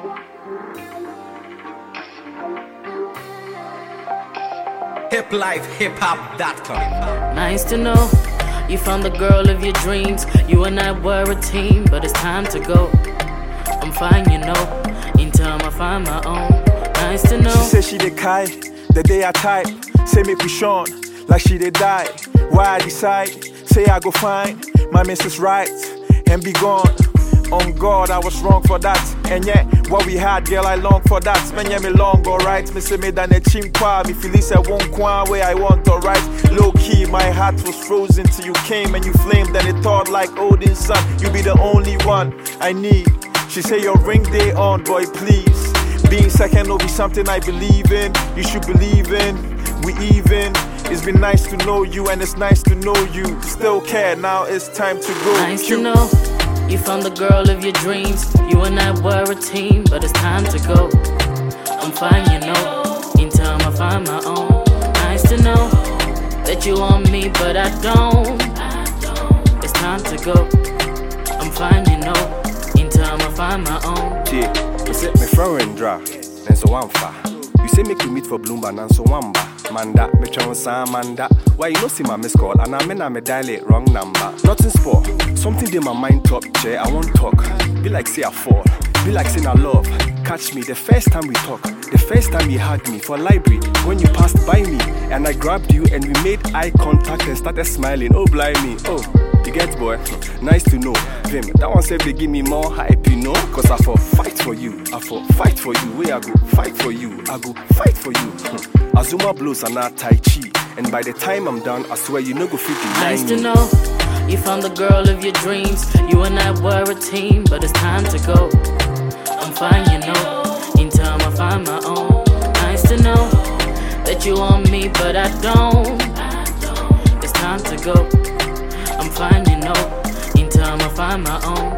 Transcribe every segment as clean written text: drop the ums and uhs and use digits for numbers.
hiplifehiphop.com. Nice to know you found the girl of your dreams. You and I were a team, but it's time to go. I'm fine, you know. In time I find my own. Nice to know. She said she did Kai, the day I type. Say make we Sean, like she did die. Why I decide, say I go find my missus right and be gone. On God, I was wrong for that. And yet, what we had, girl, I long for that. Man, yeah, me long, alright. Me say me done a chimpa. Me feel this won't kwan where I want, alright. Low key, my heart was frozen till you came and you flamed. And it thought like Odin's son. You be the only one I need. She say your ring day on, boy, please. Being second will be something I believe in. You should believe in. We even. It's been nice to know you and it's nice to know you. Still care, now it's time to go. Nice to know you found the girl of your dreams. You and I were a team, but it's time to go. I'm fine, you know. In time I find my own. Nice to know that you want me, but I don't. It's time to go. I'm fine, you know. In time I find my own. Yeah, you say me friend dra, and so one fa. You say make we meet for Bloomberg and so one ba. Manda, me try on Sam Manda. Why you no see my missed call and I mean I me dial it wrong number. Nothing sport, something in my mind top chair. I won't talk. Be like say I fall, be like saying I love. Catch me the first time we talk, the first time you hugged me for library when you passed by me and I grabbed you and we made eye contact and started smiling. Oh blimey, oh. You get boy, nice to know. Vim, that one said they give me more hype, you know. Cause I for fight for you, I for fight for you. Where I go fight for you, I go fight for you. Azuma blows are not Tai Chi. And by the time I'm done, I swear you no go fit deny Nice me. to know you found the girl of your dreams. You and I were a team, but it's time to go. I'm fine, you know. In time I find my own. Nice to know that you want me, but I don't. It's time to go. I'm fine, you know. In time I find my own.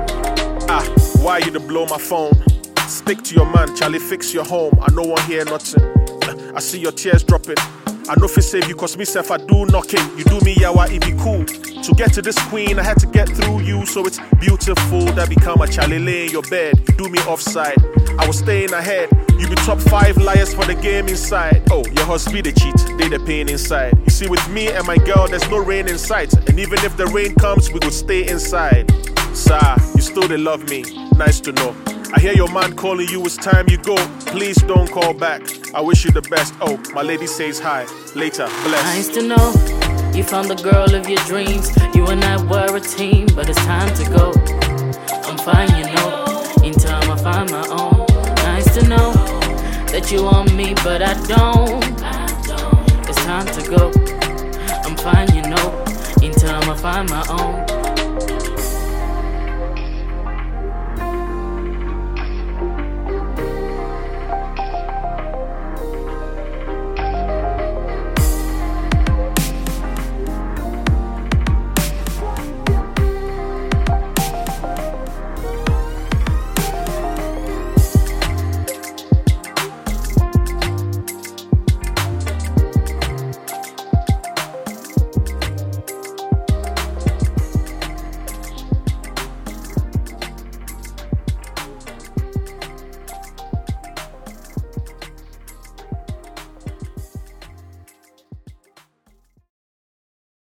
Why you to blow my phone? Stick to your man, Charlie, fix your home. I no one hear nothing. I see your tears dropping. I know if you save you, cause myself I do knocking. You do me yawa, it be cool. To get to this queen, I had to get through you. So it's beautiful that become a Charlie lay in your bed. You do me offside, I was staying ahead. You be top 5 liars for the game inside. Oh, your husband they cheat, they the pain inside. You see with me and my girl, there's no rain in sight. And even if the rain comes, we go stay inside. Sir, you still they love me, nice to know. I hear your man calling you, it's time you go. Please don't call back, I wish you the best. Oh, my lady says hi, later, bless. Nice to know you found the girl of your dreams. You and I were a team, but it's time to go. I'm fine, you know. In time I find my own. Nice to know that you want me, but I don't. It's time to go. I'm fine, you know. In time I find my own.